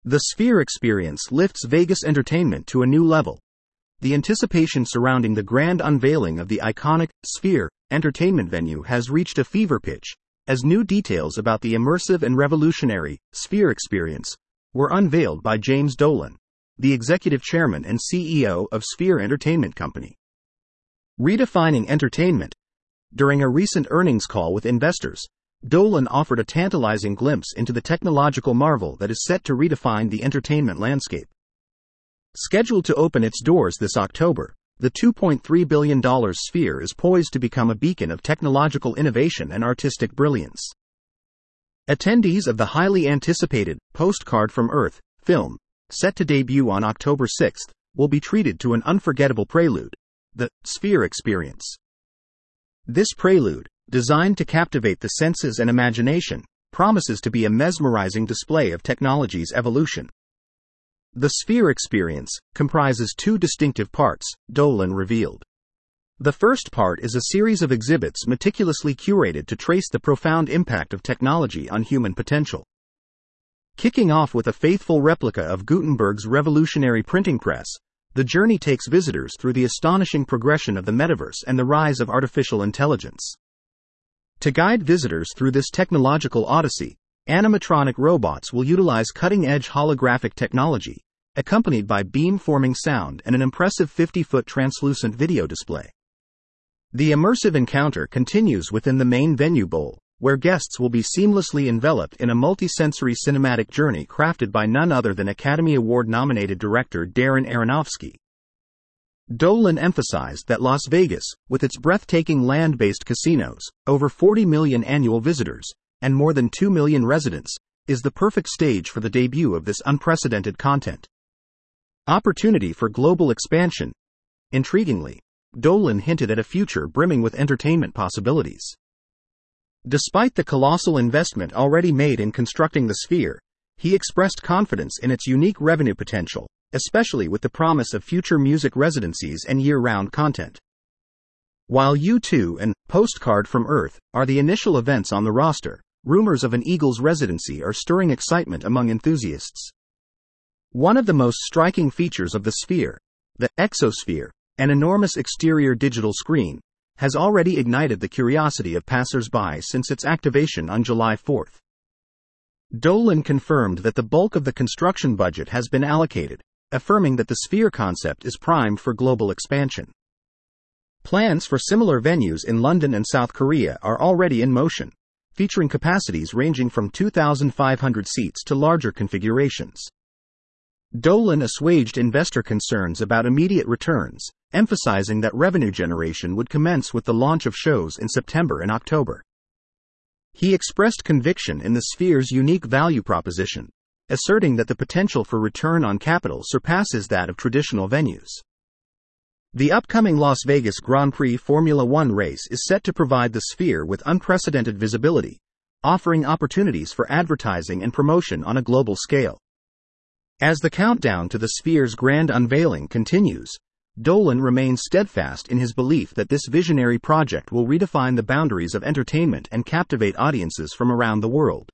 The Sphere experience lifts Vegas entertainment to a new level. The anticipation surrounding the grand unveiling of the iconic Sphere entertainment venue has reached a fever pitch, as new details about the immersive and revolutionary Sphere experience were unveiled by James Dolan, the executive chairman and CEO of Sphere Entertainment Company. Redefining entertainment. During a recent earnings call with investors, Dolan offered a tantalizing glimpse into the technological marvel that is set to redefine the entertainment landscape. Scheduled to open its doors this October, the $2.3 billion Sphere is poised to become a beacon of technological innovation and artistic brilliance. Attendees of the highly anticipated Postcard from Earth film, set to debut on October 6, will be treated to an unforgettable prelude, the Sphere experience. This prelude, designed to captivate the senses and imagination, promises to be a mesmerizing display of technology's evolution. The Sphere experience comprises two distinctive parts, Dolan revealed. The first part is a series of exhibits meticulously curated to trace the profound impact of technology on human potential. Kicking off with a faithful replica of Gutenberg's revolutionary printing press, the journey takes visitors through the astonishing progression of the metaverse and the rise of artificial intelligence. To guide visitors through this technological odyssey, animatronic robots will utilize cutting-edge holographic technology, accompanied by beam-forming sound and an impressive 50-foot translucent video display. The immersive encounter continues within the main venue bowl, where guests will be seamlessly enveloped in a multi-sensory cinematic journey crafted by none other than Academy Award-nominated director Darren Aronofsky. Dolan emphasized that Las Vegas, with its breathtaking land-based casinos, over 40 million annual visitors, and more than 2 million residents, is the perfect stage for the debut of this unprecedented content. Opportunity for global expansion. Intriguingly, Dolan hinted at a future brimming with entertainment possibilities. Despite the colossal investment already made in constructing the Sphere, he expressed confidence in its unique revenue potential, especially with the promise of future music residencies and year-round content. While U2 and Postcard from Earth are the initial events on the roster, rumors of an Eagles residency are stirring excitement among enthusiasts. One of the most striking features of the Sphere, the Exosphere, an enormous exterior digital screen, has already ignited the curiosity of passers-by since its activation on July 4. Dolan confirmed that the bulk of the construction budget has been allocated, affirming that the Sphere concept is primed for global expansion. Plans for similar venues in London and South Korea are already in motion, featuring capacities ranging from 2,500 seats to larger configurations. Dolan assuaged investor concerns about immediate returns, emphasizing that revenue generation would commence with the launch of shows in September and October. He expressed conviction in the Sphere's unique value proposition, asserting that the potential for return on capital surpasses that of traditional venues. The upcoming Las Vegas Grand Prix Formula One race is set to provide the Sphere with unprecedented visibility, offering opportunities for advertising and promotion on a global scale. As the countdown to the Sphere's grand unveiling continues, Dolan remains steadfast in his belief that this visionary project will redefine the boundaries of entertainment and captivate audiences from around the world.